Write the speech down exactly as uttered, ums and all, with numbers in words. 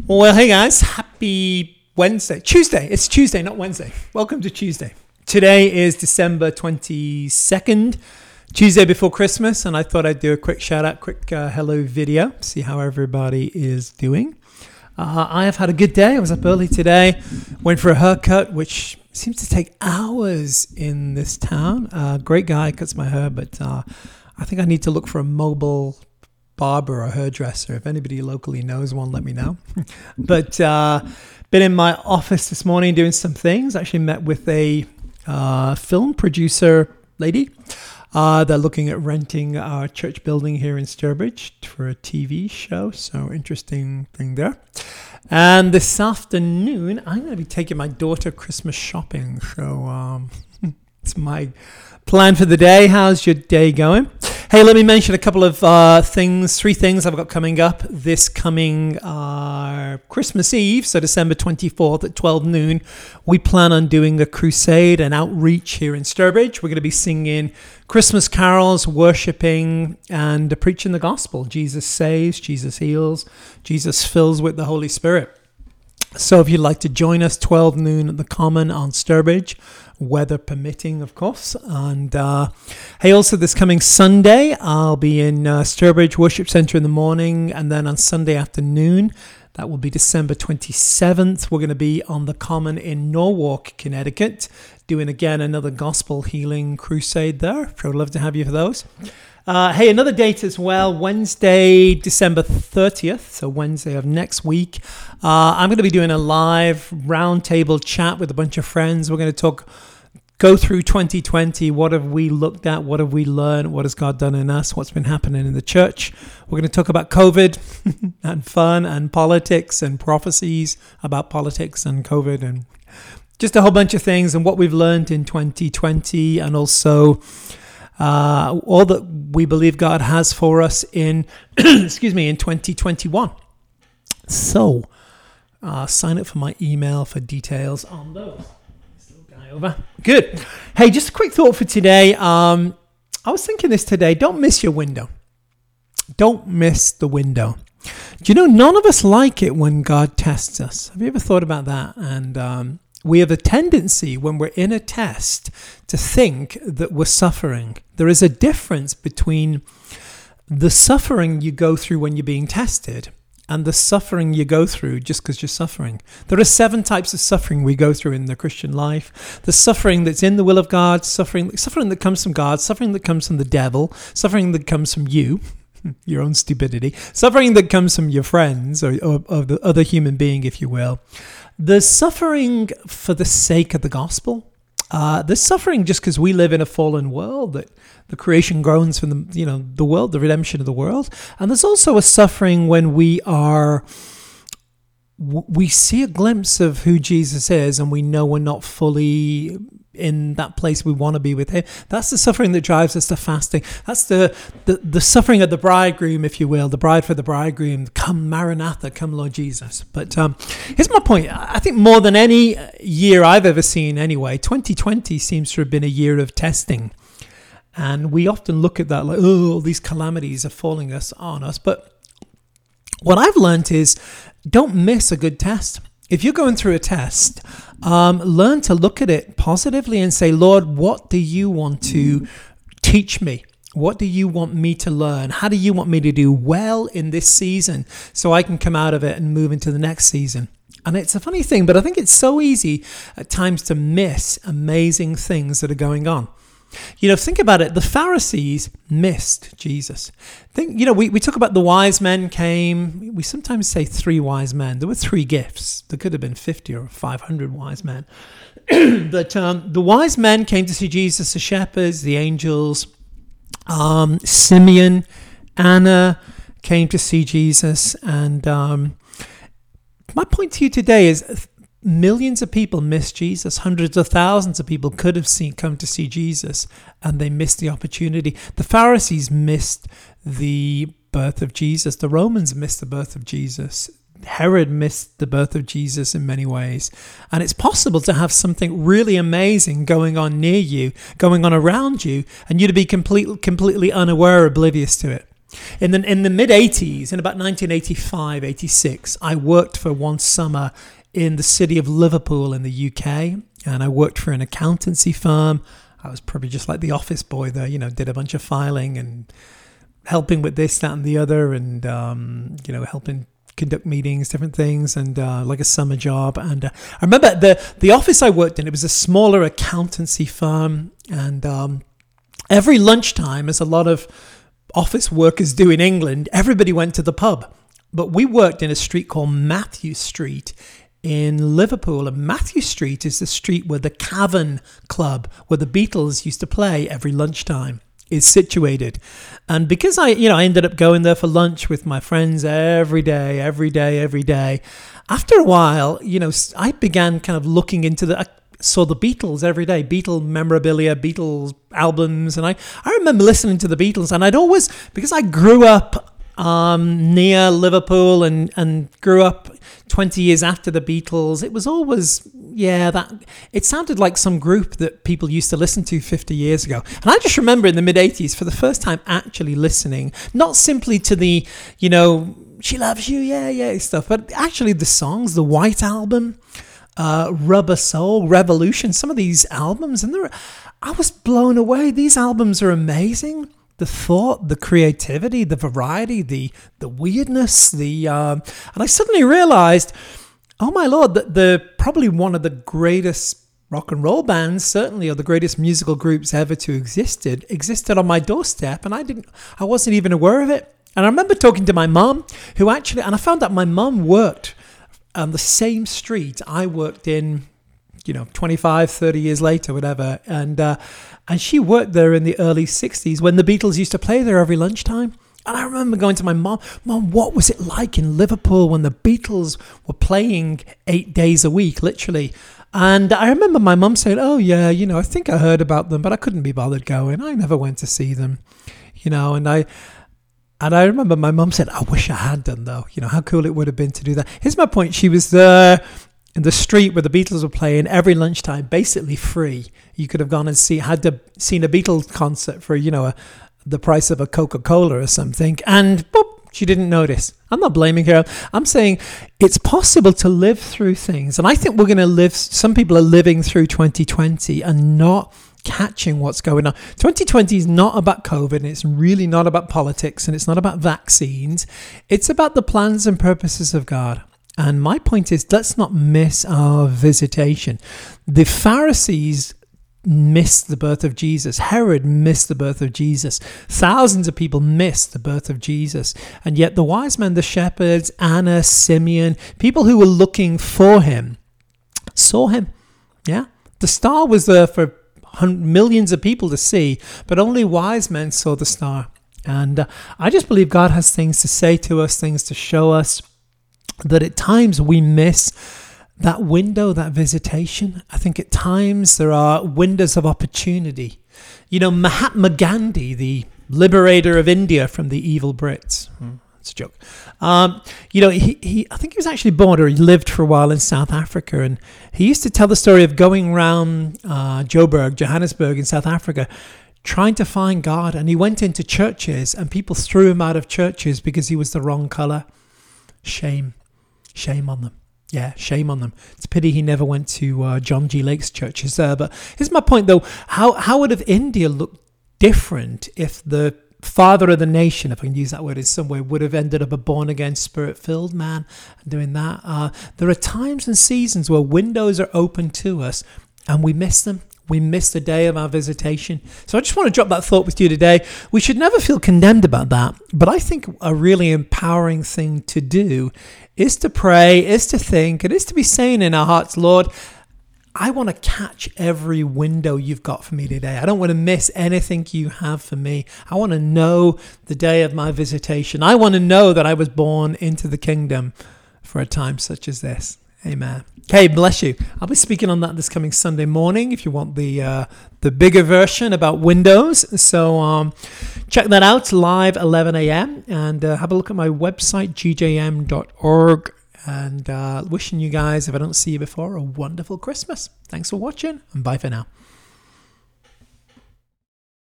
Well, hey guys, happy Wednesday. Tuesday. It's Tuesday, not Wednesday. Welcome to Tuesday. Today is December twenty-second, Tuesday before Christmas, and I thought I'd do a quick shout out, quick uh, hello video, see how everybody is doing. Uh, I have had a good day. I was up early today, went for a haircut, which seems to take hours in this town. Uh, great guy cuts my hair, but uh, I think I need to look for a mobile barber or hairdresser. If anybody locally knows one, let me know. But uh, been in my office this morning doing some things. Actually met with a uh, film producer lady. Uh, they're looking at renting our church building here in Sturbridge for a T V show. So interesting thing there. And this afternoon, I'm going to be taking my daughter Christmas shopping. So um, it's my plan for the day. How's your day going? Hey, let me mention a couple of uh, things, three things I've got coming up this coming uh, Christmas Eve, so December twenty-fourth at twelve noon. We plan on doing a crusade and outreach here in Sturbridge. We're going to be singing Christmas carols, worshiping, and preaching the gospel. Jesus saves, Jesus heals, Jesus fills with the Holy Spirit. So if you'd like to join us, twelve noon at the Common on Sturbridge, weather permitting, of course. And uh, hey, also this coming Sunday, I'll be in uh, Sturbridge Worship Centre in the morning, and then on Sunday afternoon, that will be December twenty-seventh, we're going to be on the Common in Norwalk, Connecticut, doing again another gospel healing crusade there. So I'd love to have you for those. Uh, hey, another date as well, Wednesday, December thirtieth, so Wednesday of next week. Uh, I'm going to be doing a live roundtable chat with a bunch of friends. We're going to talk, go through twenty twenty. What have we looked at? What have we learned? What has God done in us? What's been happening in the church? We're going to talk about COVID and fun and politics and prophecies about politics and COVID and just a whole bunch of things and what we've learned in twenty twenty, and also Uh, all that we believe God has for us in, excuse me, in twenty twenty-one. So, uh, sign up for my email for details on those. This little guy over. Good. Hey, just a quick thought for today. Um, I was thinking this today. Don't miss your window. Don't miss the window. Do you know, none of us like it when God tests us. Have you ever thought about that? And um, we have a tendency when we're in a test to think that we're suffering. There is a difference between the suffering you go through when you're being tested and the suffering you go through just because you're suffering. There are seven types of suffering we go through in the Christian life. The suffering that's in the will of God, suffering, suffering that comes from God, suffering that comes from the devil, suffering that comes from you, your own stupidity, suffering that comes from your friends or, or, or the other human being, if you will. There's suffering for the sake of the gospel. Uh, there's suffering just because we live in a fallen world, that the creation groans from the, you know, the world, the redemption of the world. And there's also a suffering when we are, we see a glimpse of who Jesus is and we know we're not fully in that place we want to be with him. That's the suffering that drives us to fasting. That's the, the, the suffering of the bridegroom, if you will, the bride for the bridegroom. Come Maranatha, come Lord Jesus. But um, here's my point. I think more than any year I've ever seen anyway, twenty twenty seems to have been a year of testing. And we often look at that like, oh, these calamities are falling us on us. But what I've learned is don't miss a good test. If you're going through a test, um, learn to look at it positively and say, Lord, what do you want to teach me? What do you want me to learn? How do you want me to do well in this season so I can come out of it and move into the next season? And it's a funny thing, but I think it's so easy at times to miss amazing things that are going on. You know, think about it. The Pharisees missed Jesus. Think, you know, we, we talk about the wise men came. We sometimes say three wise men. There were three gifts. There could have been fifty or five hundred wise men. But um, the wise men came to see Jesus, the shepherds, the angels, um, Simeon, Anna came to see Jesus. And um, my point to you today is millions of people missed Jesus. Hundreds of thousands of people could have seen come to see Jesus, and they missed the opportunity. The Pharisees missed the birth of Jesus. The Romans missed the birth of Jesus. Herod missed the birth of Jesus in many ways. And it's possible to have something really amazing going on near you, going on around you, and you to be completely, completely unaware, oblivious to it. In the, in the mid-eighties, in about nineteen eighty-five, eighty-six, I worked for one summer in the city of Liverpool in the U K, and I worked for an accountancy firm. I was probably just like the office boy there, you know, did a bunch of filing and helping with this, that, and the other, and, um, you know, helping conduct meetings, different things, and uh, like a summer job. And uh, I remember the the office I worked in, it was a smaller accountancy firm, and um, every lunchtime, as a lot of office workers do in England, everybody went to the pub. But we worked in a street called Matthew Street in Liverpool, and Matthew Street is the street where the Cavern Club, where the Beatles used to play every lunchtime, is situated. And because I, you know, I ended up going there for lunch with my friends every day, every day, every day. After a while, you know, I began kind of looking into the, I saw the Beatles every day, Beatle memorabilia, Beatles albums. And I, I remember listening to the Beatles, and I'd always, because I grew up um, near Liverpool and, and grew up twenty years after the Beatles, it was always, yeah, that it sounded like some group that people used to listen to fifty years ago. And I just remember in the mid-eighties, for the first time, actually listening, not simply to the, you know, She Loves You, yeah, yeah, stuff, but actually the songs, the White Album, uh, Rubber Soul, Revolution, some of these albums, and there, I was blown away. These albums are amazing. The thought, the creativity, the variety, the the weirdness, the um, and I suddenly realized, oh my Lord, that the probably one of the greatest rock and roll bands, certainly, or the greatest musical groups ever to existed, existed on my doorstep, and I didn't, I wasn't even aware of it. And I remember talking to my mum, who actually, and I found out my mum worked on the same street I worked in, you know, twenty-five, thirty years later, whatever, and uh, and she worked there in the early sixties when the Beatles used to play there every lunchtime. And I remember going to my mom, Mom, what was it like in Liverpool when the Beatles were playing eight days a week, literally? And I remember my mum saying, oh, yeah, you know, I think I heard about them, but I couldn't be bothered going. I never went to see them, you know, and I... And I remember my mum said, I wish I had done, though. You know, how cool it would have been to do that. Here's my point. She was there in the street where the Beatles were playing every lunchtime, basically free. You could have gone and see, had to seen a Beatles concert for, you know, a, the price of a Coca-Cola or something. And boop, she didn't notice. I'm not blaming her. I'm saying it's possible to live through things. And I think we're going to live, some people are living through twenty twenty and not catching what's going on. twenty twenty is not about COVID, and it's really not about politics, and it's not about vaccines. It's about the plans and purposes of God. And my point is, let's not miss our visitation. The Pharisees missed the birth of Jesus. Herod missed the birth of Jesus. Thousands of people missed the birth of Jesus. And yet the wise men, the shepherds, Anna, Simeon, people who were looking for him, saw him. Yeah. The star was there for millions of people to see, but only wise men saw the star. And uh, I just believe God has things to say to us, things to show us, that at times we miss that window, that visitation. I think at times there are windows of opportunity. You know, Mahatma Gandhi, the liberator of India from the evil Brits. Hmm, that's a joke. Um, you know, he, he, I think he was actually born, or he lived for a while in South Africa. And he used to tell the story of going around uh, Joburg, Johannesburg in South Africa, trying to find God. And he went into churches and people threw him out of churches because he was the wrong color. Shame. Shame on them. Yeah, shame on them. It's a pity he never went to uh, John G. Lake's churches there. But here's my point, though. How how would have India looked different if the father of the nation, if I can use that word in some way, would have ended up a born-again, spirit-filled man and doing that? Uh, there are times and seasons where windows are open to us and we miss them. We miss the day of our visitation. So I just want to drop that thought with you today. We should never feel condemned about that. But I think a really empowering thing to do is to pray, is to think, and is to be saying in our hearts, Lord, I want to catch every window you've got for me today. I don't want to miss anything you have for me. I want to know the day of my visitation. I want to know that I was born into the kingdom for a time such as this. Amen. Okay, bless you. I'll be speaking on that this coming Sunday morning if you want the uh, the bigger version about windows. So um, check that out, live eleven a.m. And uh, have a look at my website, g j m dot org. And uh, wishing you guys, if I don't see you before, a wonderful Christmas. Thanks for watching, and bye for now.